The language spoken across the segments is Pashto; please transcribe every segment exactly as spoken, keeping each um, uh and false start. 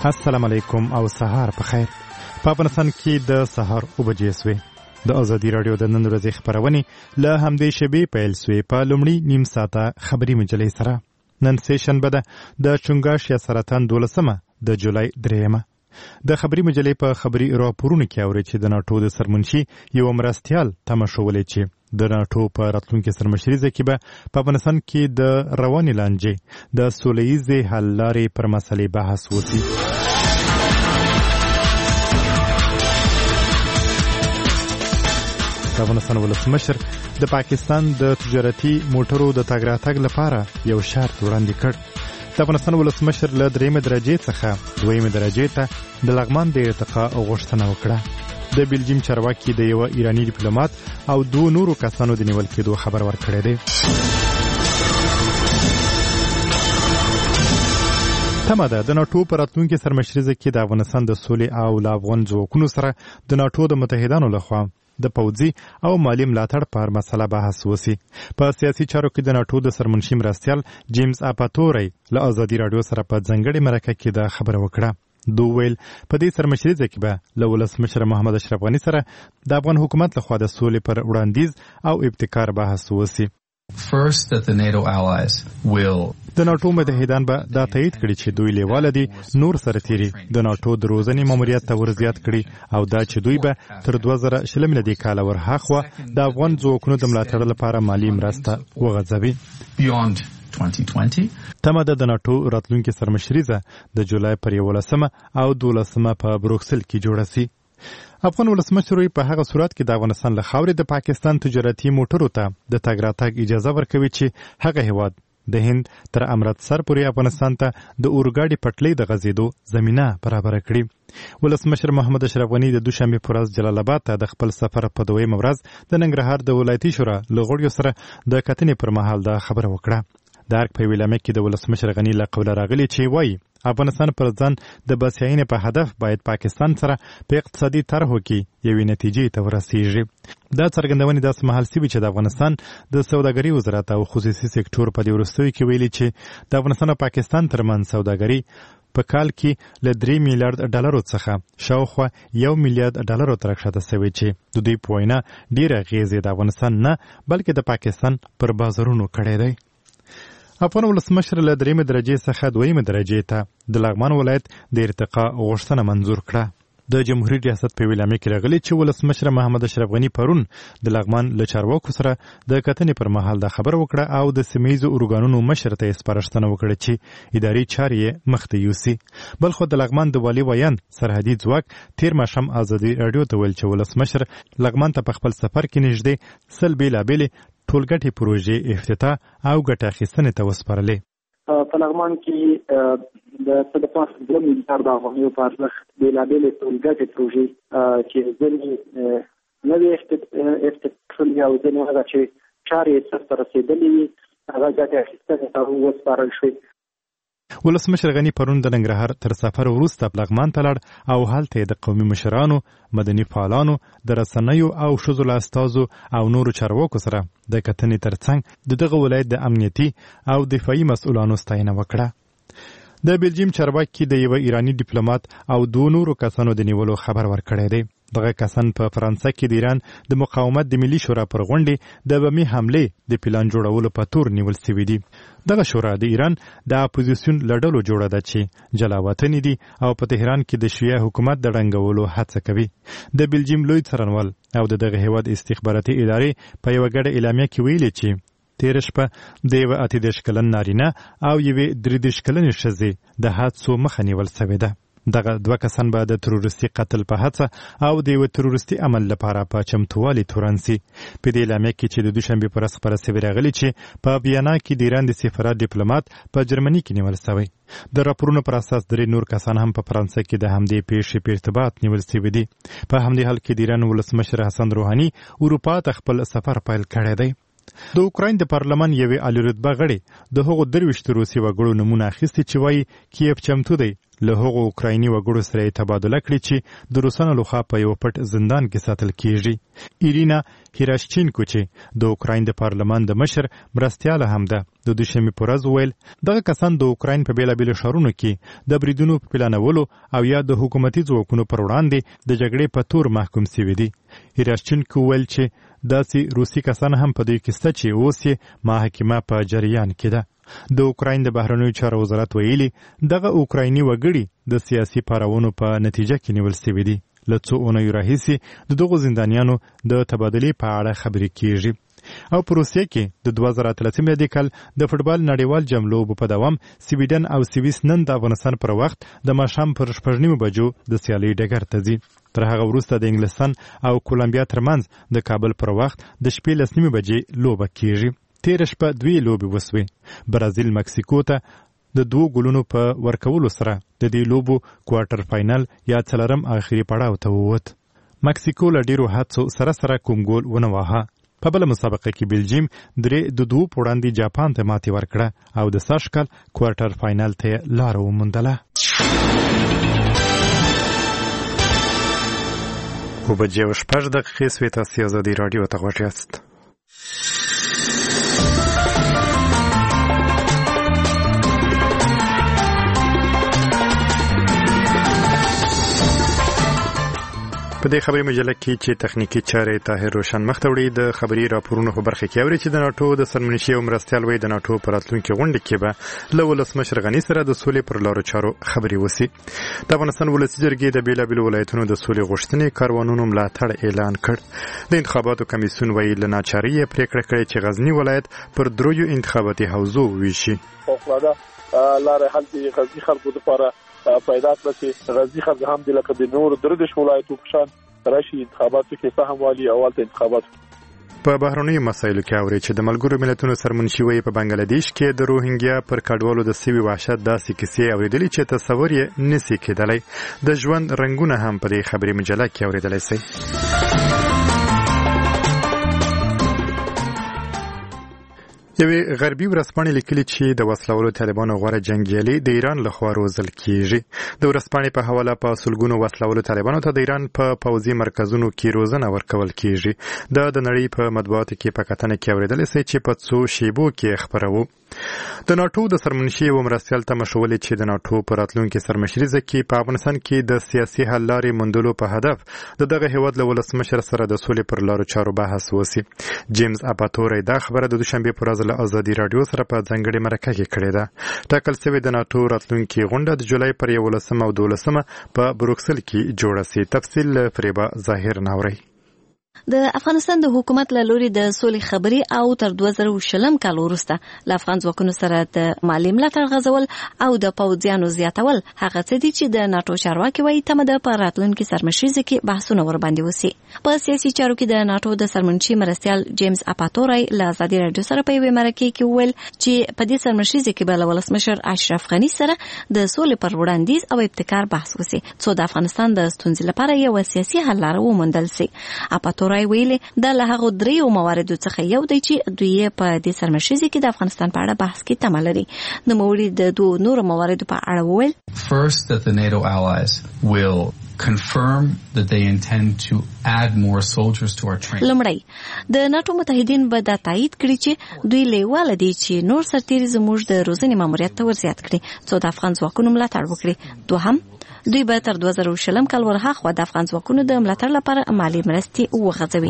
السلام علیکم او سهار په خیر. په افغانستان کې د سهار اوه بجې سوې. د ازادي راډیو د نن ورځې خبرونه له همدې شبي پیل سوې. په لومړي نیم ساعته خبري مجلې سره نن سه شنبه ده د چنګاش یا سرطان دولسمه د جولای دریمه. د خبري مجلې په خبري راپورونو کې اوري چې د ناټو د سرمنشي یو مرستيال تماشولې چې د ناټو په راتلونکي سرمشري کې به په افغانستان کې د رواني لانجې د سولهییزې حل لارې پر مسلې بحث وکړي. د افغانستان ولسمشر د پاکستان د تجارتي موټرو د تګ راتګ لپاره یو شرط وړاندې کړ. د افغانستان ولسمشر له درېیمې درجې څخه دویمې درجې ته د لغمان د ارتقا غوښتنه وکړه. د بلجیم چارواکي د یو ایرانی ډیپلوماټ او دوه نورو کسانو د نیول کېدو خبر ورکړی دی. تمه ده د ناټو په راتلونکي سرمشري کې د افغانستان د سولې او له افغان ځواکونو سره د ناټو د متحدانو لخوا د پوځي او مالی ملاتړ پر مسله بحث وسی. په سیاسي چارو کې د ناټو د سرمنشي مرستيال جیمز اپاتوري له ازادي رادیو سره په ځنګړې مرکه کې د خبره وکړه. دوی ویل په دې سرمشري کې به له ولسمشر محمد اشرف غني سره د افغان حکومت لخوا د سولې پر وړاندیز او ابتکار بحث وسی. First, that the NATO allies will د ناټو متحدان به دا تایید کړي چې دوی لیواله دي نور سره تیری د ناټو د روزنې ماموریت ته ورزیات کړي او دا چې دوی به تر دوه زره شل میلادي کال ورهاخوا د افغان ځواکونو د ملاتړ لپاره مالی مرسته وغځوي. beyond twenty twenty تمه ده د ناټو راتلونکي سرمشریزه د جولای پر یولسمه او دولسمه په بروکسل کې جوړه سي. افغان ولسمشر په هغه صورت کې د افغانستان له خاورې د پاکستان تجارتي موټرو ته د تګ راتګ اجازه ورکوي چې هغه هیواد د هند تر امرتسر پورې افغانستان ته د اورګاډي پټلۍ د غځېدو زمینه برابر کړي. ولسمشر محمد اشرف غني د دوشنبه پر ورځ جلال آباد ته د خپل سفر په دویمه ورځ د ننګرهار د ولایتي شورا له غړیو سره د کتنې پر مهال دا خبره وکړه. د ارګ په ویلامه کې د ولسمشر غني له قوله راغلي چې وایي افغانستان پر ځان د بسیاینې په هدف باید پاکستان سره په اقتصادي طرحو کې یوې نتیجې ته ورسیږي. دا څرګندونې داسې مهال سوي چې د افغانستان د سوداګرۍ وزارت او خصوصي سکتور په دې وروستیو کې ویلي چې د افغانستان او پاکستان ترمنځ سوداګري په کال کې له درې میلیارډ ډالرو څخه شاوخوا یو میلیارډ ډالرو ته راښکته سوي چې د دوی په وینا ډېره اغېزې د افغانستان نه بلکې د پاکستان پر بازارونو کړی دی. افغان ولسمشر له درېیمې درجې څخه دویمې درجې ته د لغمان ولایت د ارتقا غوښتنه منظور کړه. د جمهوریت ریاست په ویلامه کې راغلي چې ولسمشر محمد اشرف غني پرون د لغمان له چارواکو سره د کتنې پر مهال دا خبر وکړه او د سیمهییزو ارګانونو مشر ته سپارښتنه وکړه چې اداري چارې یې مخته یوسي. بل خو د لغمان د والي ویان سرحدي ځواک تیر ماښام ازادي راډیو ته ویل چې ولسمشر لغمان ته په خپل سفر کې نږدې سل بېلابېلې ټولګټې پروژې افتتاح او ګټه اخیستنې ته وسپارلې. په لغمان کې د څه د پاسه دوه میلیارډ افغانیو په ارزښت بېلابېلې ټولګټې پروژې چې ځینې نوې افتتاح شوې او ځینې هغه چې چارې یې سرته رسېدلې وي هغه ګټې اخیستنې ته وسپارل شوې. ولسمشر غني پرون د ننګرهار تر سفر وروسته لغمان ته لاړ او هلته د قومي مشرانو، مدني فعالانو، د رسنیو او ښځو له استازو او نورو چارواکو سره د کتنې ترڅنګ د دغه ولایت د امنیتي او دفاعي مسؤلانو ستاینه وکړه. د بلجیم چارواکي د یو ایرانی ډیپلوماټ او دوه نورو کسانو د نیولو خبر ورکړی دی. دغه کسان په فرانسه کې د ایران د مقاومت د ملي شورا پر غونډې د بمي حملې د پلان جوړولو په تور نیول سوي دي. دغه شورا د ایران د اپوزیسیون له ډلو جوړه ده چې جلاوطني دي او په تهران کې د شیعه حکومت د ړنګولو هڅه کوي. د بلجیم لوی څارنوال او د دغه هیواد استخباراتي ادارې په یوه ګډه اعلامیه کې ویلي چې تېره شپه د یوه اته دېرش کلن نارینه او یوې درې دېرش کلنې ښځې د حادثو مخه نیول سوې ده. دغه دوه کسان به د تروریستي قتل په هڅه او د یو تروریستي عمل لپاره په چمتووالي تورن سي. په دې اعلامیه کې چې د دوشنبې په ورځ خپره سوې راغلي چې په ویانا کې د ایران د سفارت ډیپلوماټ په جرمني کې نیول سوی. د راپورونو پر اساس درې نور کسان هم په فرانسه کې د همدې پیښې په ارتباط نیول سوي دي. په همدې حال کې د ایران ولسمشر حسن روحاني اروپا ته خپل سفر پیل کړی دی. د اوکراین د پارلمان یوې عالی رتبه غړي د هغو درویشت روسي وګړو نمونه اخیستې چې وایي کیف چمتو دی له هغو اوکرایني وګړو سره تبادله کړي چې د روسانو لخوا په یو پټ زندان کې ساتل کیږي. ایرینا هیراشچینکو چې د اوکراین د پارلمان د مشر مرستیاله هم ده د دوشنبې په ورځ وویل دغه کسان د اوکراین په بیلابیلو ښارونو کې د بریدونو په پلانولو او یا د حکومتي ځواکونو پر وړاندې د جګړې په تور محکوم سوي دي. هیراشچینکو ویل چې داسې روسي کسان هم په دوی کې شته چې اوس یې محاکمه په جریان کې ده. د اوکراین د بهرنیو چارو وزارت ویلي دغه اوکرایني وګړي د سیاسي پاراونو په نتیجه کې نیول شوي دي. له څو اونیو راهیسې د دغو زندانیانو د تبادلې په اړه خبرې کیږي. او په روسیه کې د دوه زره اتلسم میلادي کال د فوټبال نړیوال جام لوبو په دوام سویډن او سویس نن د افغانستان پر وخت د ماښام پر شپږ نیمو بجو د سیالۍ ډګر ته ځي. تر هغه وروسته د انګلستان او کولمبیا ترمنځ د کابل پر وخت د شپې لس نیمې بجې لوبه کیږي. تېره شپه دوی لوبې وسوې. برازیل مکسیکو ته د دوو ګولونو په ورکولو سره د دې لوبو کوارټر فاینل یا څلورم اخري پړاو ته ووت. مکسیکو له ډیرو هڅو سره سره کوم ګول ونه واهه. په بله مسابقه کې بلجیم درې د دوو په وړاندې جاپان ته ماتې ورکړه او د سږ کال کوارټر فاینل ته یې لاره وموندله. اوه بجې او شپږ دقیقې سوې. تاسې ازادي راډیو ته غوږ یاست. په دې خبري مجله کې چې تخنیکی چارې طاهر روشن مخ ته وړي د خبري راپورونو په برخه کې اوري چې د ناتو د سرمنشي او مرستیال وي د ناتو پر راتلونکي غونډه کې به له ولسمشر غني سره د سولې پر لارو چارو خبري وسی. د افغانستان ولسي جرګې د بیلابیلو ولایتونو د سولې غوښتنې کاروانونو ملاتړ اعلان کړ. د انتخاباتو کمیسیون ویل له ناچارۍ پریکړه کړې چې غزنی ولایت پر درویو انتخاباتي حوزو ویشي. لاره حل دی غزنی خلکو لپاره پیدا کړ چې غزنی خلک هم د لکه د نور درې ولایتو په شان راشي انتخاباتو کې سهم والی اول ته انتخابات. په بهرنیو مسایلو کې اوري چې د ملګرو ملتونو سرمنشي وي په بنگلاديش کې د روهینګیا پر کډوالو د سوي وحشت داسې کیسې اوریدلې چې تصور یې نسی کېدلی. د ژوند رنگونه هم په دې خبري مجله کې اوریدلای شي. یوې غربي ورځپاڼې لیکلي چې د وسلوالو طالبانو غوره جنګیالي د ایران لخوا روزل کیږي. د ورځپاڼې په حواله په سلګونو وسلوالو طالبانو ته د ایران په پوځي مرکزونو کې روزنه ورکول کیږي. دا د نړۍ په مطبوعاتو کې په کتنه کې اوریدل شي چې په څو شیبو کې خبرو. د ناتو د سرمنشي و مرستیال تمشولې چې د ناتو پر راتلونکي سرمشريزه کې په افغانستان کې د سیاسي حل لارې موندلو په هدف د دغه هیواد له ولسمشر سره د سولې پر لارو چارو بحث وسی. جیمز اپاتوري دا خبره د دوشنبه پر ورځ له ازادي رادیو سره په ځنګړې مرکه کې کړې ده. ټاکل شوی د ناتو راتلونکي غونډه د جولای پر یولسمه او دولسمه په بروکسل کې جوړه سي. تفصیل فریبا ظاهر ناوري. د افغانستان د حکومت له لوري د سولې خبري او تر دوه زره شلم کال وروسته له افغان ځواکونو سره د مالي ملاتړ غځول او د پوځیانو زیاتول هغه څه دي چې د ناتو چارواکي وایي تمه ده په راتلونکي سرمشريزه کې بحثونه ورباندې وسی. په سیاسي چارو کې د ناتو د سرمنشي مرستیال جیمز اپاتوري له ازادي رادیو سره په یوه مرکه کې ویل چې په دې سرمشريزه کې به ولسمشر اشرف غني سره د سولې پر وړاندیز او ابتکار بحث وسی څو د افغانستان د ستونزې لپاره یو سیاسي حل لاره وموندل سي. اپاتوري ویلي دا له هغه دریو مواردو څخه یو دی چې دوی په دې سرمشريزه کې د افغانستان په اړه بحث کې تمه لري. د موري د دوه نور مواردو په اړه وویل First, that the NATO allies will confirm that they intend to add more soldiers to our training. لمړی د ناتو متحدین به دا تایید کړي چې دوی لیواله دي چې نور سرتیري زموږ د روزنې ماموریت ته ورزیات کړي څو د افغان ځواکونو ملاتړ وکړي. دوهم دوی به تر دوه زره شلم کال ورهاخوا د افغان ځواکونو د ملاتړ لپاره مالي مرستې وغځوي.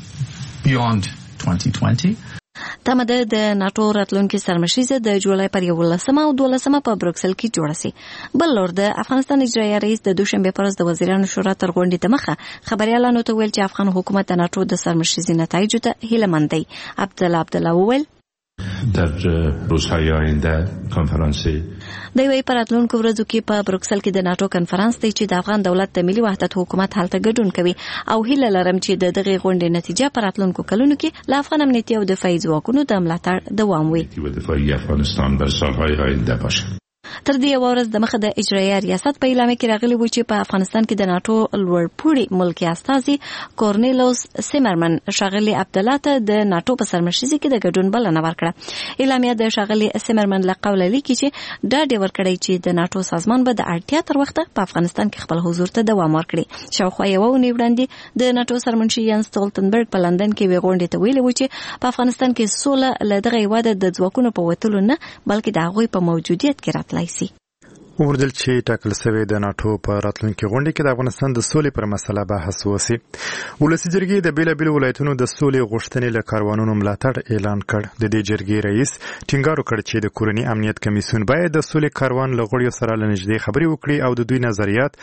Beyond twenty twenty. تمه ده د ناتو راتلونکي سرمشريزه د جولای پر یولسمه او دولسمه په بروکسل کې جوړه سي. بل لور د افغانستان اجرایي رئیس د دوشنبه پر ورځ د وزیرانو شورا تر غونډې دمخه خبريالانو ته ویل چې افغان حکومت د ناتو د سرمشريزې نتایج ته هیله مند دی. عبدالله عبدالله وویل در روزهای آینده کنفرانسی د وی پر راتلونکو ورځو کې په بروکسل کې د ناتو کنفرانس دی چې د افغان دولت د ملي وحدت حکومت هلته ګډون کوي او هیله لرم چې د دغه غونډې نتیجه پر راتلونکو کلونو کې له افغان امنیتي او دفاعي ځواکونو د ملاتړ دوام وي. دفاعي افغانستان بر سالهای آینده باشه. تر دې یو ورځ د مخه د اجرایي ریاست په اعلامیه کې راغلی و چې په افغانستان کې د ناتو لوړپوړي ملکی استازي کورنیلوس سیمرمن شاغلي عبدالله ته د ناتو په سرمشري کې د ګډون بلنه ورکړه. اعلامیه د شاغلي سیمرمن له قوله لیکي چې دا ډېر ورکړی چې د ناتو سازمان به د اړتیا تر وخته په افغانستان کې خپل حضور ته دوام ورکړي. شاوخوا یو ونې وړاندې د ناتو سرمنشي یانس ستولتنبرګ په لندن کې وی غونډې ته ویلي و چې په افغانستان کې سوله له دغه هیواده د ځواکونو په وتلو نه بلکې د هغوی په موجودیت کې راتلای شي. وردل چې ټاکل شوی د ناتو په راتلونکي غونډه کې د افغانستان د سولې پر مسله بحث وشي. ولسی جرګې د بیلابیلو ولایتونو د سولې غوښتنې له کاروانونو ملاتړ اعلان کړ. د دې جرګې رئیس ټینګار وکړ چې د کورنی امنیت کمیسیون باید د سولې کاروان له غړیو سره لنږدې خبرې وکړي او د دوی نظریات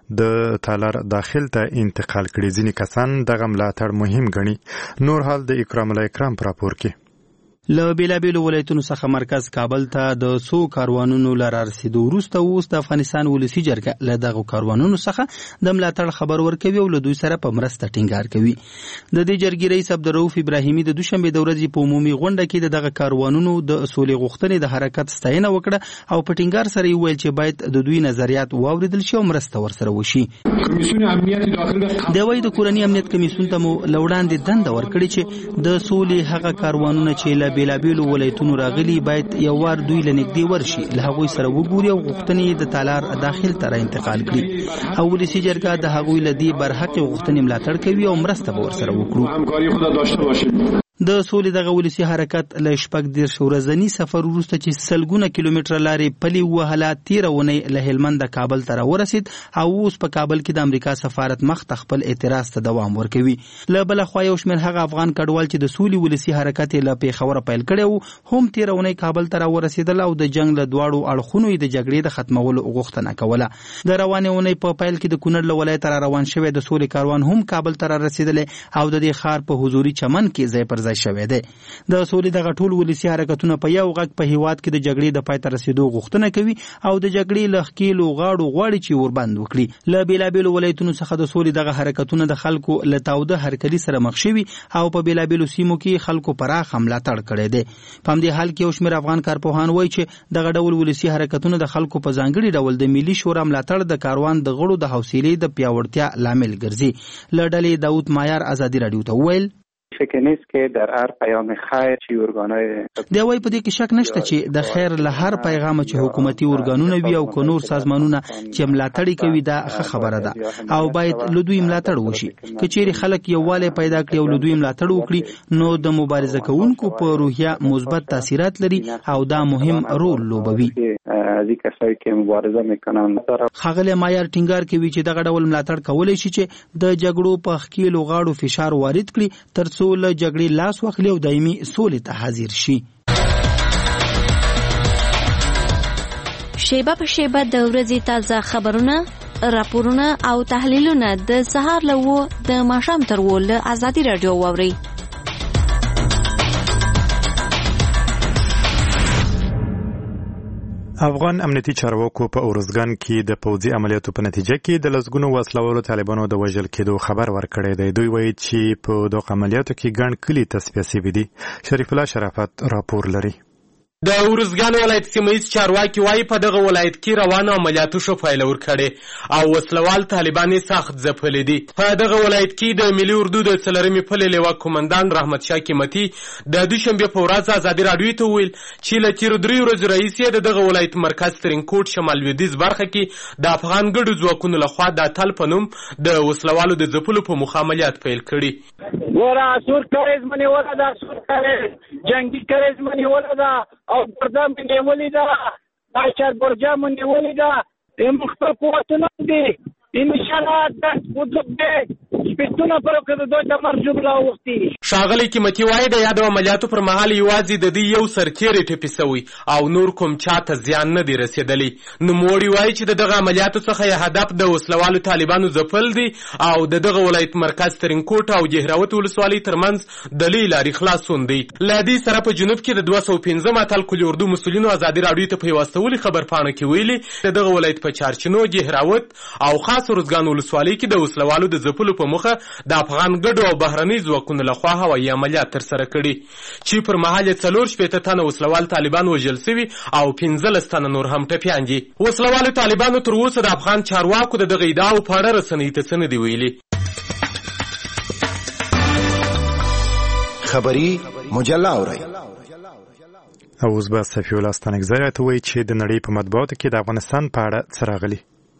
د تالار داخل ته انتقال کړي. ځینې کسان دغه ملاتړ مهم ګڼي. نور حال د اکرام الله اکرام پر راپور کې. له بیلابیلو ولایتونو څخه مرکز کابل ته د څو کاروانونو لار رسیدو وروسته اوس د افغانستان ولسی جرګه له دغه کاروانونو څخه د ملاتړ خبر ورکوي او له دوی سره په مرسته ټینګار کوي. د دې جرګې رئیس عبدالرؤف ابراهیمي د دوشنبه د ورځې په عمومي غونډه کې د دغه کاروانونو د سولې غوښتنې د حرکت ستاینه وکړه او په ټینګار سره یې ویل چې باید د دوی نظریات واوریدل شي او مرسته ورسره وشي. کمیسیون امنیت داخله د وای د کورنی امنیت کمیسیون ته مو لوړاندې دنده ورکړي چې د سولې هغه کاروانونه چې بیلابیلو ولایتونو راغلي باید یو وار دوی لنګدي ورشي له هغوی سره وګوري او غوښتنې د تالار داخل ته را انتقال کړي او ولسی جرګه د هغوی لدی برحق غوښتنې ملاتړ کوي او مرسته به ورسره وکړو. همکاري خود داشته باشیم. د سولې دغه ولسی حرکت له شپږ دېرش ورځني سفر وروسته چې سلګونه کیلومتره لارې پلي وهله تیره اونۍ له هلمند کابل ته راورسید او اوس په کابل کې د امریکا سفارت مخ ته خپل اعتراض ته دوام ورکوي. له بله خوا یو شمېر هغه افغان کډوال چې د سولې ولسی حرکت یې له پېښوره پیل کړی و هم تیره اونۍ کابل ته راورسېدل او د جنګ له دواړو اړخونو یې د جګړې د ختمولو غوښتنه کوله. د روانې اونۍ په پیل کې د کونړ له ولایته را روان شوی د سولې کاروان هم کابل ته را رسېدلی او د دې ښار په حضوري چمن کې ځای پر ځای شوی دی. د سولې دغه ټول ولسی حرکتونه په یو غږ په هیواد کې د جګړې د پای ته رسیدو غوښتنه کوي او د جګړې له ښکیلو غاړو غواړي چې وربند وکړي. له بیلابیلو ولایتونو څخه د سولې دغه حرکتونه د خلکو له تاوده هرکلي سره مخ شوي او په بیلابیلو سیمو کې خلکو پراخ ملاتړ کړی دی. په همدې حال کې یو شمېر افغان کارپوهان وایي چې دغه ډول ولسی حرکتونه د خلکو په ځانګړي ډول د ملي شورا ملاتړ د کاروان د غړو د حوصلې د پیاوړتیا لامل ګرځي. له ډلې داود مایار ازادي رادیو ته وویل فکر نیست که در هر پیام خیر چی ارگانای دی وای په دې کې شک نشته چې د خیر له هر پیغام چې حکومتي ارګانونه وي او کو نور سازمانونه چې ملاتړ کوي دا ښه خبره ده او باید له دوی ملاتړ وشي. که چیرې خلک یووالی پیدا کړي او له دوی ملاتړ وکړي نو د مبارزه کوونکو په روحیه مثبت تاثیرات لري او دا مهم رول لوبوي. از کسایی که مبارزه میکنن خغل مایار ټینګار کوي چې دغه ډول ملاتړ کولای شي چې د جګړو په ښکیلو غاړو فشار وارد کړي تر څو له جګړې لاس واخلي او دایمي سولې ته حاضر شي. شیبه په شیبه د ورځې تازه خبرونه، راپورونه او تحلیلونه د سهار له و د ماښام تر و له ازادي رادیو واورئ. افغان امنیتي چارواکو په اورزګان کې د پوځي عملیاتو په نتیجه کې د لسګونو وسلوالو طالبانو د وژل کېدو خبر ورکړی دی. دوی وایي چې په دغه عملیاتو کې ګڼ کلي تصفیه شوي دي. شریف الله شرافت راپور لري. د اورزګان ولایت سیمه‌ییز چارواکي وایي په دغه ولایت کې روانو عملیاتو شو پایله ورکړې او وسلوال طالبان سخت ځپلي دي. په دغه ولایت کې د ملي اردو د څلورمې پلې لیوا کمانډان رحمت شاه قیمتي د دوشنبه په ورځ ازادي رادیو ته ویل چې له تیرو درې ورځو راهیسې د دغه ولایت مرکز ترینکوټ شمال لویدیځ برخه کې د افغان ګډو ځواکونو لخوا د اتل په نوم د وسلوالو د ځپلو په موخه عملیات پیل کړي. ګوره سور کاریز منې ولا دا سور کاریز جنگي کاریز منې ولا دا او بردا منې ولې دا دا چار برجا منې ولې دا هم خپل قوتونه دي ان شاء الله د قدرت دې سپیڅونه پر کده دوی د مرجوب لا وختي. شاغلی قیمتي وایي د یادو عملیاتو پر مهال یوازې د دې یو سرتیری ټپي سوی او نور کوم چاته زیان نه دی رسیدلی. نوموړي وایي چې د دغه عملیاتو څخه هدف د وسلوالو طالبانو ځپل دي او د دغه ولایت مرکز ترینکوټ او جهراوت ولسوالۍ ترمنځ د لوی لارې خلاصون دی. له دې سره په جنوب کې د دوه سوه پنځم اتل کلي اردو مسؤلینو ازادي راډیو ته په یوه استولي خبرپاڼه کې ویلي د دغه ولایت په چارچینو جهراوت او خاص ارزګان ولسوالۍ کې د وسلوالو د ځپلو په په موخه د افغان ګډو او بهرني ځواکونو لخوا هوایي عملیات ترسره کړي چې پر مهال یې څلور شپېته تنه وسلوال طالبان وژل سوي او پنځلس تنه نور هم ټپیان دي. وسلوالو طالبانو تر اوسه د افغان چارواکو د دغه ادعاو په اړه رسنیو ته څه نه دي ویلي. خبری مجله اورئ. او اوس به صفي الله ستانکزی راته وایي چې د نړۍ په مطبوعاتو کې د افغانستان په اړه څه راغلي.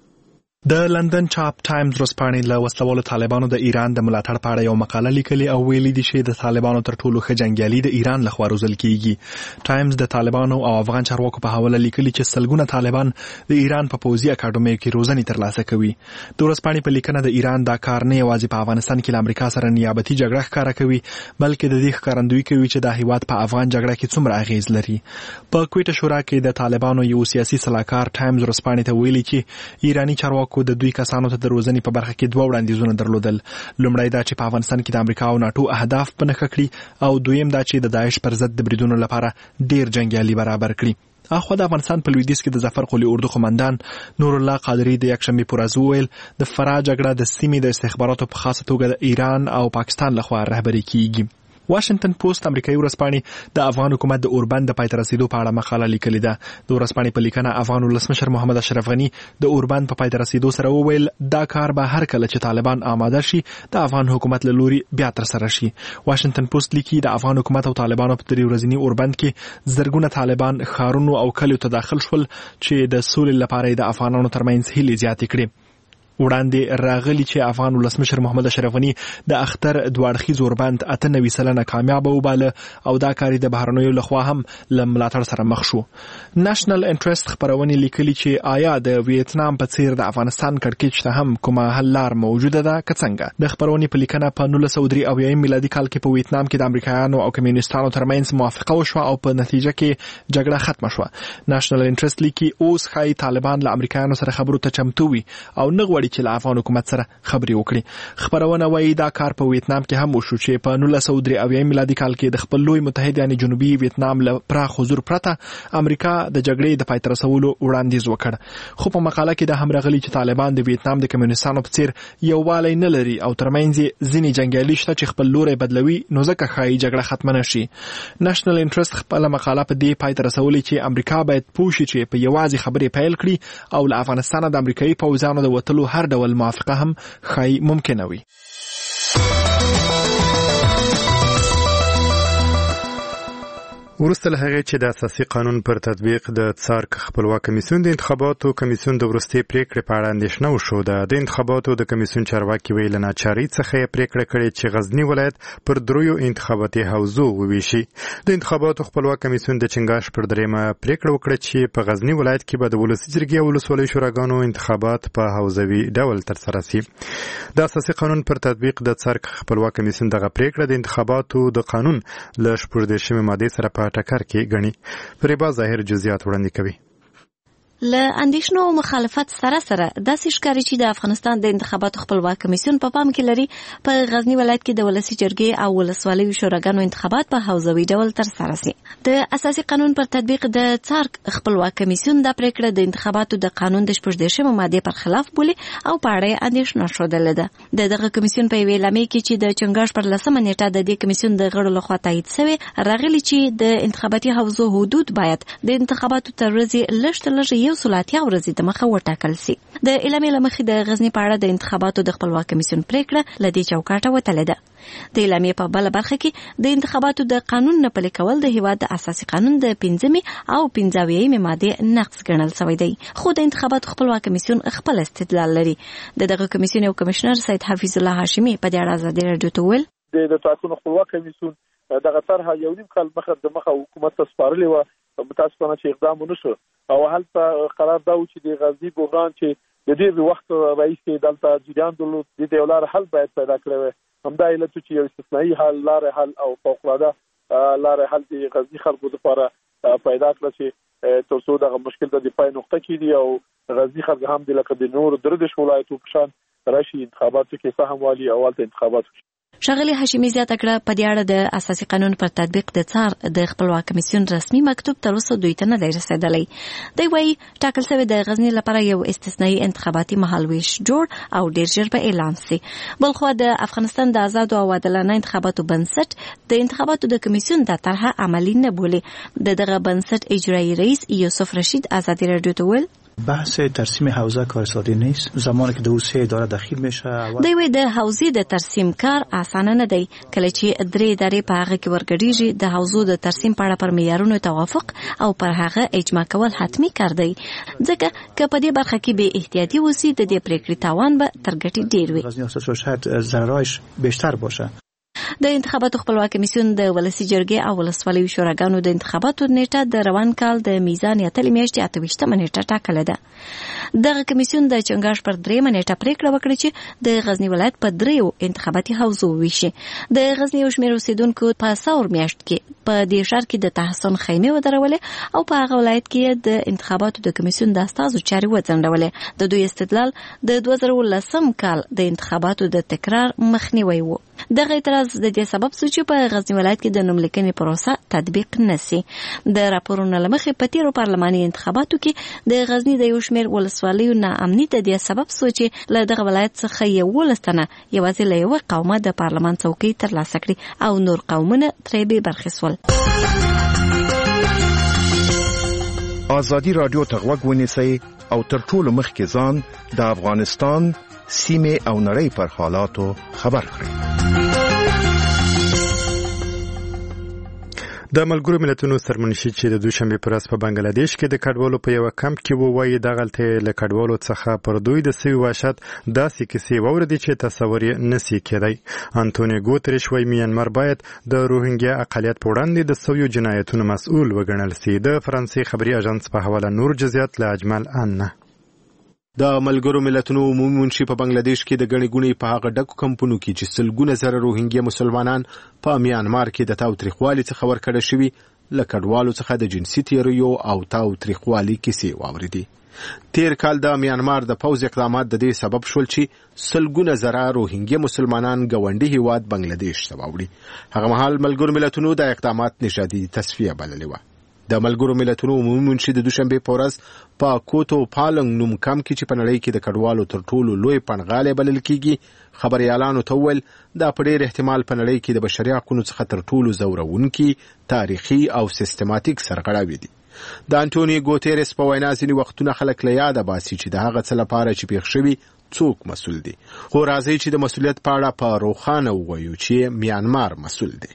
د لندن چاپ ټایمز ورځپاڼې له وسلوالو طالبانو د ایران د ملاتړ په اړه یو مقاله لیکلې او ویلي دي چې د طالبانو تر ټولو ښه جنګیالي د ایران لخوا روزل کیږي. ټایمز د طالبانو او افغان چارواکو په حواله لیکلي چې سلګونه طالبان د ایران په پوځي اکاډمیو کې روزنې ترلاسه کوي. د ورځپاڼې په لیکنه د ایران دا کار نه یوازې په افغانستان کې له امریکا سره نیابتي جګړه ښکاره کوي بلکې د دې ښکارندویي کوي چې د هیواد په افغان جګړه کې څومره اغیز لري. په کویټه شورا کې د طالبانو یو سیاسي سلاکار ټایمز ورځپاڼې ته ویلي چې ایرانی چارواکو د دوی کسانو ته د روزنې په برخه کې دوه وړاندیزونه درلودل. لومړی دا چې په افغانستان کې د امریکا او ناتو اهداف په نښه کړي او دویم دا چې د داعش پر ضد د بریدونو لپاره ډیر جنګیالي برابر کړي. اخو د افغانستان په لویدیځ کې د ظفر قلی اردو قومندان نور الله قادری د یکشنبه پر ورځ وویل د فراه جګړه د سیمې د استخباراتو په خاصه توګه د ایران او پاکستان لخوا رهبري کیږي. واشنگټن پوسټ امریکایي ورځپاڼې د افغان حکومت د اوربند د پای ته رسیدو په اړه مقاله لیکلې ده. د ورځپاڼې په لیکنه افغان ولسمشر محمد اشرف غنی د اوربند په پای ته رسیدو سره وویل دا کار به هر کله چې طالبان آماده شي د افغان حکومت له لوري بیا تر سره شي. واشنگټن پوسټ لیکي د افغان حکومت او طالبانو په درې ورځني اوربند کې زرګونه طالبان ښارونو او کلیو ته داخل شول چې د سولې لپاره د افغانانو ترمنځ هیلې زیاتې کړي. وړاندې راغلی چې افغان ولسمشر محمد اشرف غنی د اختر دواړخیز اوربند اته نوي سلنه کامیاب وباله او دا کاری د بهرنیو لخوا هم له ملاتړ سره مخ شو. نېشنل انټرست خبرونه لیکلي چې آیا د ویتنام په څیر د افغانستان کړکېچ ته هم کومه حل لار موجوده ده که څنګه. د خبرونې په لیکنه په نولس سوه درې اویایم میلادي کال کې په ویتنام کې د امریکایانو او کمیونستانو ترمنځ موافقه وشوه او په نتیجه کې جګړه ختمه شوه. نېشنل انټرست لیکي اوس ښایي طالبان له امریکایانو سره خبرو ته چمتو وي او نه غواړي چې له افغان حکومت سره خبرې وکړي. خبرونه وايي دا کار په ویتنام کې هم وشو چې په نولس سوه درې اویایم میلادي کال کې د خپل لوی متحد یعنی جنوبي ویتنام له پراخ حضور پرته امریکا د جګړې د پای ته رسولو وړاندیز وکړ. خو په مقاله کې د هم راغلي چې طالبان د ویتنام د کمیونستانو په څیر یووالی نه لري او ترمنځ یې ځینې جنګیالي شته چې خپل لوری بدلوي نو ځکه ښایي جګړه ختمه نه شي. نېشنل انټرست خپله مقاله په دې پای ته رسولې چې امریکا باید پوه شي چې په یوازې خبرې پیل کړي او له افغانستانه د امریکایي پوځیانو د وتلو هر ډول موافقه هم خای ممکنه وي. وروسته له هغې چې د اساسي قانون پر تطبیق د څارک خپلواک کمیسیون د انتخاباتو کمیسیون د وروستۍ پریکړې په اړه اندېښنه وښوده. د انتخاباتو د کمیسیون چارواکي ویل له ناچارۍ څخه یې پریکړه کړې چې غزني ولایت پر دریو انتخاباتي حوزو وویشي. د انتخاباتو خپلواک کمیسیون د چنګاش پر دریمه پریکړه وکړه چې په غزني ولایت کې به د ولسي جرګې او ولسوالیو شوراګانو انتخابات په حوزوي ډول ترسره شي. د اساسي قانون پر تطبیق د څارک خپلواک کمیسیون دغه پریکړه د انتخاباتو د قانون له شپږ دېرشمې مادې سره په ټکر کې ګڼي. فریبا ظاهر جزئیات وړاندې کوي. له اندېښنو او مخالفت سره سره داسې ښکاري چې د افغانستان د انتخاباتو خپلواک کمیسیون په پام کې لري په غزنی ولایت کې د ولسي جرګې او ولسوالیو شوراګانو انتخابات په حوزوي ډول ترسره شي. د اساسي قانون پر تطبیق د څارک خپلواک کمیسیون د پریکړه د انتخاباتو د قانون د شپږ دېرشمې مادې پر خلاف بولي او په اړه یې اندېښنه ښودلې ده. د دغه کمیسیون په یوې اعلامیه کې چې د چنګاش پر لسمه نیټه د دې کمیسیون د غړو لخوا تایید شوی راغلي چې د انتخاباتي حوزو حدود باید د انتخاباتو تر ورځې لږ تر لږه یو سل اتیا ورځې د مخه وټاکل شي. د اعلامیې له مخې د غزني په اړه د انتخاباتو د خپلواک کمیسیون پریکړه له دې چوکاټه وتلې ده. د اعلامیې په بله برخه کې د انتخاباتو د قانون نه پلي کول د هیواد د اساسي قانون د پنځمې او پنځه اویایمې مادې نقض ګڼل شوی دی. خو د انتخاباتو خپلواک کمیسیون خپل استدلال لري. د دغه کمیسیون یو کمشنر سید حفیظ الله هاشمي په دې اړه ازادي راډیو ته وویل د ټاکنو خپلواک کمیسیون دغه طرحه یو نیم کال مخه د مخه حکومت ته سپارلې وه متاسفانه چې اقدام ونه شو او هلته قرار دا و چې د غزني بحران چې د ډېر وخت راهیسې دلته جریان درلود د دې یو لاره حل باید پیدا کړی وی. همدا علت چې یو استثنایي حل لارې حل او فوقالعاده لارې حل د غزني خلکو لپاره پیدا کړه چې تر څو دغه مشکل ته د پای نقطه کېږي او غزني خلک هم د لکه د نورو درې دېرش ولایتو په شان راشي انتخاباتو کې سهم والي او هلته انتخابات وشي. ښاغلي هاشمي زیاته کړه په دې اړه د اساسي قانون پر تطبیق د څار د خپلواک کمیسیون رسمي مکتوب تر اوسه دوی ته نه دی رسیدلی. دوی وایي ټاکل شوی د غزني لپاره یو استثنایی انتخاباتي مهالویش جوړ او ډیر ژر به اعلان شي. بلخوا د افغانستان د آزادو او عادلانه انتخاباتو بنسټ د انتخاباتو د کمیسیون د طرحه عملي نه بولي. د دغه بنسټ اجرایی رئیس یوسف رشید ازادي رادیو ته ویل بحث ترسیم حوزه کار ساده نیست. زمانی که دو سه اداره داخل میشه دوی وایي د حوزې د ترسیم کار اسانه نه دی. کله چې درې ادارې په هغه کې ورګډیږي د حوزو د ترسیم په اړه پر معیارونو توافق او پر هغه اجماع کول حتمی کار دی. ځکه که په دې برخه کې به احتیاطي وسی د دې پریکړې تاوان به تر ګټې ډیر وي. غزنی استاد شاید ضررش بیشتر باشه. د انتخاباتو خپلواک کمیسیون د ولسی جرګې او ولسوالیو شوراګانو د انتخاباتو نیټه د روان کال د میزان اتلې میاشتې اته ویشتمه نیټه ټاکله ده. دغه کمیسیون د چنګاښ پر درېمه نیټه پریکړه وکړه چې د غزنی ولایت په دریو انتخاباتي حوزو ویشي. د غزنی یو شمېر اوسیدونکو په څلور میاشت کې په دې ښار کې د تحسن خیمې ودرولې او په هغه ولایت کې د انتخاباتو د کمیسیون د استازو چارې وځنډولې. د دوی استدلال د دوه زره ولسم کال د انتخاباتو د تکرار مخنیوي و. دغه اعتراض د دې سبب شو چې په غزنی ولایت کې د نوملیکنې پروسه تطبیق نشي. د راپورونو لمخې په تیرو پارلماني انتخاباتو کې د غزنی د یو شمېر ولسوالیو ناامني د دې سبب شو چې له دغه ولایت څخه یولس تنه یوازې له یوه قومه د پارلمان څوکۍ ترلاسه کړي او نور قومونه ترې بې برخې شول. ازادي راډیو ته غوږ ونیسئ او تر ټولو مخکې ځان د افغانستان سیمې او نړۍ پر حالاتو خبر کړئ. د ملګرو ملتونو سرمنشي چې د دوشنبه پر ورځ په بنگلاديش کې د کډوالو په یو کمپ کې وو وایي د غلطه له کډوالو څخه پر دوی د سوي وحشت داسې کیسې ووردي چې تصور یې نسی کېدای. انټونیو ګوتریش وایي میانمار باید د روهینګیا اقلیت په وړاندې د سویو جنایتونو مسؤل وګڼل شي. د فرانسې خبري اژانس په حواله نور جزئیات له اجمل ان. د ملګرو ملتونو عمومي منشي په بنگلاديش کې د غړي ګونې په هغه ډکو کمپونو کې چې سلګونه زره روهینګیا مسلمانان په میانمار کې د تاوتریخوالي څخه ورکړل شوي له کډوالو څخه د جنسي تیریو او تاوتریخوالي کیسې واوریدي. تیر کال د میانمار د پوځ اقدامات د دې سبب شول چې سلګونه زره روهینګیا مسلمانان ګاونډي هیواد بنگلاديش ته واوړي. هغه مهال ملګرو ملتونو د اقدامات نژادي تصفیه بللې وه. د ملګرو ملتونو عمومي منشي د دوشنبه په ورځ په کوتو پالنګ نوم کم کې چې په نړۍ کې د کډوالو تر ټولو لوی پنغالی بلل کیږي خبريالانو ته ویل دا په ډېر احتمال په نړۍ کې د بشري حقوقو څخه تر ټولو زورونکي تاریخي او سیستماتیک سرغړاوي دي. د انټونیو ګوتریس په وینا ځینې وختونه خلک له یاده باسي چې د هغه څه لپاره چې پیښ شوي څوک مسؤل دي. خو راځي چې د مسؤلیت په اړه په روښانه ووایو چې میانمار مسؤل دی.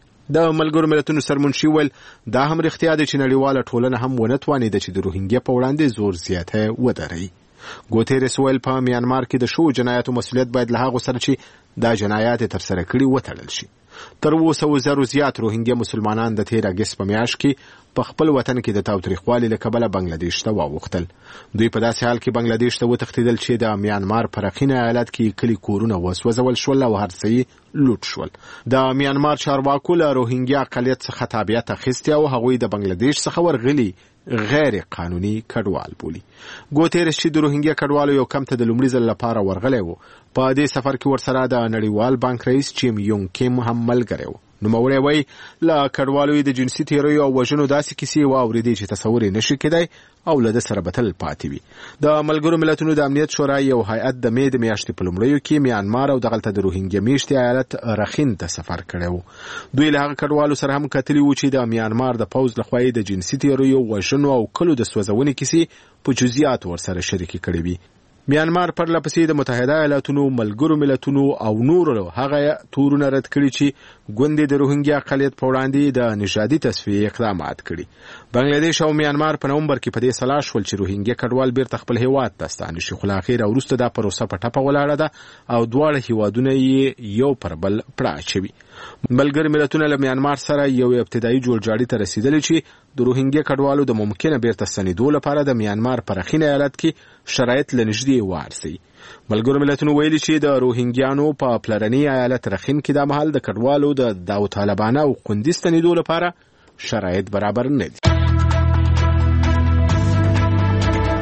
د ملګرو ملتونو سرمنشي ویل دا هم رښتیا ده چې نړیواله ټولنه هم ونه توانېده چې د روهینګیا په وړاندې زور زیاتی ودروي. ګوتریس ویل په میانمار کې د شوو جنایاتو مسؤلیت باید له هغو سره چې دا جنایات یې ترسره کړي وتړل شي. تر اووه سوو زرو زیات روهینګیا مسلمانان د تیر اګست په میاشت کې په خپل وطن کې د تاوتریخوالي له کبله بنگلاديش ته واوښتل. دوی په داسې حال کې بنگلاديش ته وتښتېدل چې د میانمار په رخینه ایالت کې کلي کورونه وسوځول شول او هر څه یې لوټ شول. د میانمار چارواکو له روهینګیا اقلیت څخه تابعیت اخیستی او هغوی د بنگلاديش څخه ورغلي غیر قانوني کډوال بولي. ګوتریس چې د روهینګیا کډوالو یو کم ته د لومړي ځل لپاره ورغلی و په دې سفر کې ورسره د نړیوال بانک رئیس چیم یونګ کیم هم ملګری و. نوموړی وایي له کډوالو د جنسي تیریو او وژنو داسې کیسې واورېدې چې تصور یې نشي کېدای او له ده سره به تل پاتې وي. د ملګرو ملتونو د امنیت شورا یو هیئت د مې د میاشتې په لومړیو کې میانمار او دغلته د روهینګیا میشتې ایالت رخین ته سفر کړی و. دوی له هغه کډوالو سره هم کتلي وو چې د میانمار د پوځ لخوا د جنسي تیریو وژنو او کلو د سوځونې کیسې په جزئیات ورسره شریکې کړې وي. میانمار پر لپسې د متحده ایالاتونو ملګرو ملتونو او نورو هغه تورونه رد کړي چې ګوندې د روهینګیا اقلیت په وړاندې د نژادي تصفیې اقدامات کړي. بنگلاديش او میانمار په نومبر کې په دې سلا شول چې روهینګیا کډوال بیرته خپل هیواد ته ستانه شي، خو له اخره وروسته دا پروسه په ټپه ولاړه ده او دواړه هیوادونه یې یو پر بل پړه اچوي. ملګري ملتونه له میانمار سره یو ابتدایي جوړجاړي ته رسیدلي چې د روهینګیا کډوالو د ممکنه بیرته ستنېدو لپاره د میانمار په رخینه ایالت کې شرایط له نږدې وارسي. ملګرو ملتونو ویلي چې د روهینګیانو په پلرني ایالت رخین کې دا مهال د کډوالو د داوطلبانه او خوندي ستنېدو لپاره شرایط برابر نه دي.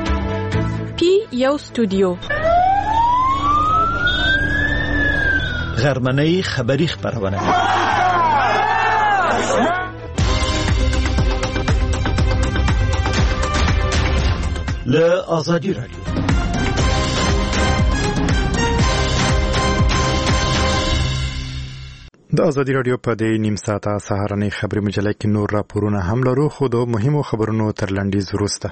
پی یو سټوډیو غرمنۍ خبری خبرونه له آزادی رادیو. د ازادي رادیو په دې نیم ساعته سهارنۍ خبري مجله کې نور راپورونه هم لرو، خو د مهمو خبرونو تر لنډیز وروسته.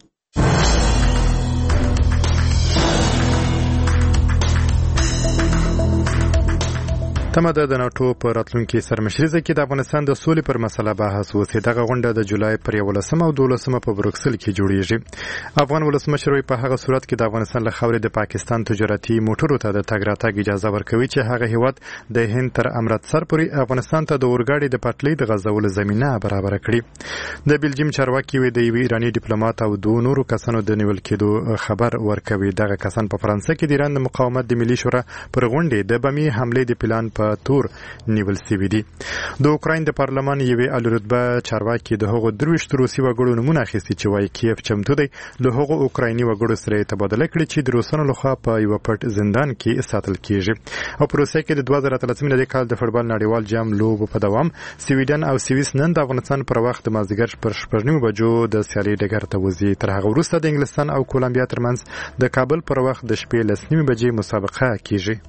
تمه ده د ناټو په راتلونکي سرمشریزه کې د افغانستان د سولې پر مسله بحث وشي. دغه غونډه د جولای پر یولسمه او دولسمه په بروکسل کې جوړیږي. افغان ولسمشر په هغه صورت کې د افغانستان له خاورې د پاکستان تجارتي موټرو ته د تګ راتګ اجازه ورکوي چې هغه هیواد د هند تر امرتسر پورې افغانستان ته د اورګاډي د پټلۍ د غځولو زمینه برابر کړي. د بلجیم چارواکي وی د یو ایرانی ډیپلوماټ او دوه نورو کسانو د نیول کېدو خبر ورکوي. دغه کسان په فرانسه کې د ایران د مقاومت د ملي شورا پر غونډې د بمي حمله د پلان په تور نیول سوي دي. د اوکراین د پارلمان یوې اعلی رتبه چارواکي د هغو درویشت روسي وګړو نمونه اخیستي چې وايي کیف چمتو دی له هغو اوکرایني وګړو سره تبادله کړي چې د روسانو لخوا په یو پټ زندان کې ساتل کیږي. او په روسیه کې د دوه زره اتلسمې میلادي کال د فوټبال نړیوال جام لوبو په دوام سویډن او سویس نن د افغانستان پر وخت د مازدیګر پر شپږ نیمو بجو د سیالي ډګر ته وځي. تر هغه وروسته د انګلستان او کولمبیا ترمنځ د کابل پر وخت د شپې لس نیمې بجې مسابقه کیږي.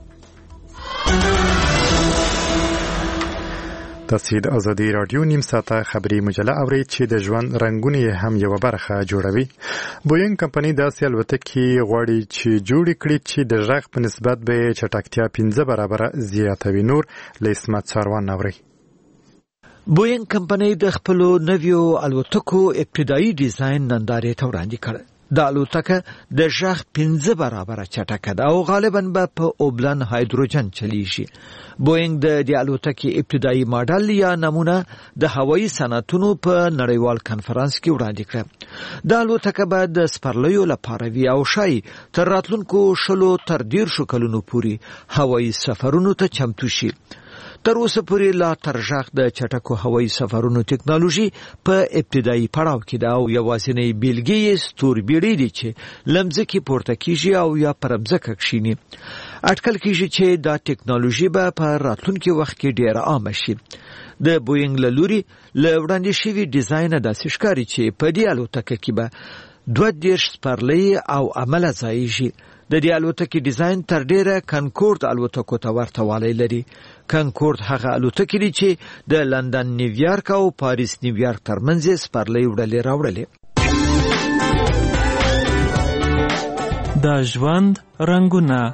تاسو د ازادي رادیو نیم ساعته خبري مجله اورئ چې د ژوند رنگونه هم یو برخه جوړوي. بوینګ کمپنی داسې الوتکې غواړي چې جوړ کړي چې د غږ په نسبت به چټکتیا پنځه برابره زیاتوي. نور له اسمت ساروان اورئ. بوینګ کمپنی د خپل نویو الوتکو ابتدایي ډیزاین نندارې ته وړاندې کړ. د الوتکه د غږ پنځه برابره چټکه ده او غالباً به په اوبلن هایدروجن چلیږي. بوینګ د دې الوتکې ابتدایي ماډل یا نمونه د هوایي صنعتونو په نړیوال کنفرانس کې وړاندې کړه. د الوتکه به د سپرلیو لپاره وي او شای تر راتلونکو شلو تر دیرشو کلونو پورې هوایي سفرونو ته چمتو شي. تر اوسه پورې لا تر غږ د چټکو هوایي سفرونو ټکنالوژي په ابتدایي پړاو کې ده او یوازینۍ بیلګې یې ستوربیړۍ دي چې لمځکې پورته کیږي او یا پر مځکه کښیني. اټکل کیږي چې دا ټکنالوژي به په راتلونکي وخت کې ډېره عامه شي. د بوینګ له لوري له وړاندې شوي ډیزاین داسې ښکاري چې په دې الوتکه کې به دوه دېرش سپرلۍ او عمله ځایږي. د دې الوتکې ډیزاین تر ډیره کنکورد الوتکو ته ورته والی لري. کنکورد هغه الوتکې دي چې د لندن نیویارک او پاریس نیویارک ترمنځ سپرلۍ وړلې راوړلې. د ژوند رنگونه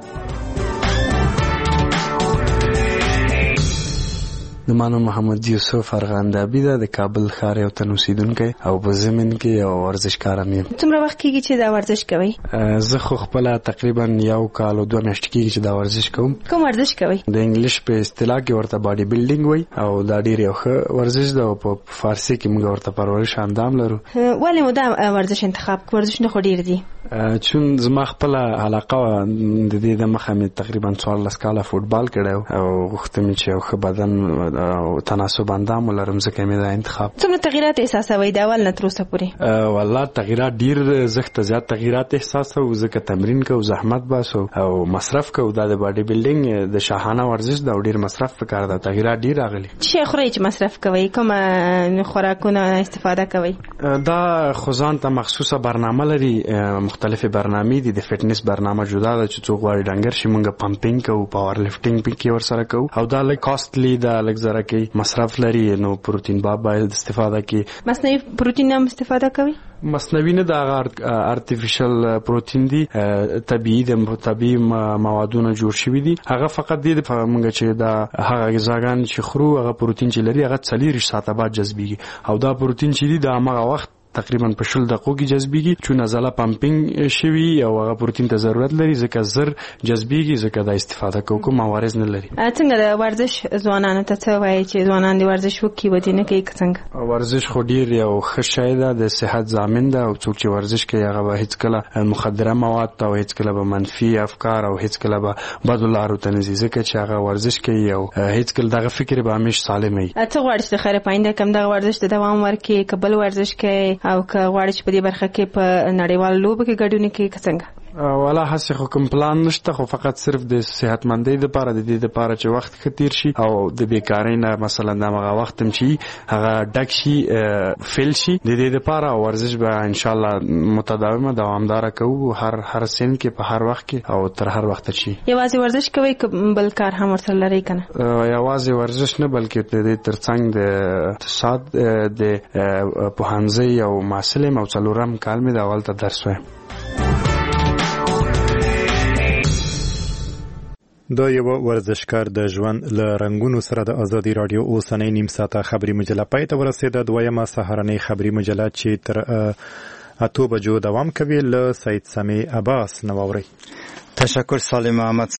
د مانو محمد یوسف ارغندابي د کابل ښار یو تن اوسیدونکی او په زمین کې یو ورزشکار یم. څومره وخت کېږي چې دا ورزش کوئ؟ زه خو خپله تقریبا یو کال او دوه میاشتې کېږي چې دا ورزش کوم. کوم ورزش کوئ؟ د انګلیش په اصطلاح کې ورته باډي بلډینګ وایي او دا ډېر یو ښه ورزش ده او په فارسي کې موږ ورته پرورش اندام لرو. ولې مو دا ورزش انتخاب کړ؟ ورزشونه خو ډېر دي. چون زما خپله علاقه وه د دې د مخه مې تقریبا څوارلس کاله فوټبال کړی او غوښته مې چې یو ښه بدن او تناسب اندام ولرم ځکه مې دا انتخاب. څومره تغیرات احساسوئ د اول نه تر اوسه پورې؟ والله تغیرات ډېر زښته زیات تغیرات احساسوو ځکه تمرین کوو، زحمت باسو او مصرف کوو. دا د باډي بلډینګ د شاهانه ورزش ده او ډېر مصرف پکار ده. تغیرات ډېر راغلي. څه خورئ چې مصرف کوئ؟ کومه خوراکونه استفاده کوئ؟ دا خو ځان ته مخصوصه برنامه لري. مختلفې برنامې دي. د فټنس برنامه جدا ده چې څوک غواړي ډنګر شي موږ پمپینګ کوو، پاور لفټینګ پکې ورسره کوو او دا لږ کاستلی ده، لږ زره کې مصرف لري. نو پروتین با باید استفاده کی. مصنوعي پروتین هم استفاده کوي؟ مصنوعي نه دا ارتفیشل پروتین دي، طبيعي د طبيعي موادونه جوړ شوي دي. هغه فقط دي موږ چې دا هغه غذاګان چې خورو هغه پروتین چې لري هغه څلور ساعته بعد جذبيږي او دا پروتین چې دي د هغه وخت تقریبا په شل دقیقو کې جذبيږي چې نزله پمپینګ شوی او هغه پروتین ته ضرورت لري ځکه زر جذبيږي ځکه دا استفاده کوو کوم موارد نه لري. څنګه د ورزش ځوانانو ته څه وایي چې ځوانان د ورزش وکړي ودی نه کوي څنګه؟ ورزش خو ډیر یو ښه شی ده، د صحت ضامن ده او څوک چې ورزش کوي هغه به هیڅ کله مخدره مواد او هیڅ کله به منفي افکار او هیڅ کله به بدو لارو ته نه ځي ځکه چې هغه ورزش کوي او هیڅ کله دغه فکر به همیش سالم وي. څه غواړي چې خیر پاینده کم دغه ورزش ته دوام ورکړي، کبل ورزش کوي او که غواړي چې په دې برخه کې په نړیوال لوبو کې ګډون کوي څنګه؟ ولا هڅه خو کوم پلان نشته، خو فقط صرف د صحتمندۍ لپاره د دې لپاره چې وخت ختیر شي او د بیکاری نه مثلا د هغه وخت هم شي هغه ډک شي فیل شي. د دې لپاره ورزش به ان شاء الله متداومه دوامدار کوو هر هر سن کې په هر وخت کې او تر هر وخت شي. یوازې ورزش کوي که بل کار هم ورسره لري کنه؟ یوازې ورزش نه بلکې د دې ترڅنګ د اقتصاد د پوهنځي او محصل او څلورم کال مې د اول ته درس وایم. دا یو ورزشکار د ژوند له رنگونو سره د ازادي رادیو اوسنۍ نیم ساعته خبري مجله پای ته ورسېده. دویمه سهارنۍ خبري مجله چې تر اتو بجو دوام کوي له سید سمیع عباس نو اوري. تشکر سالم احمد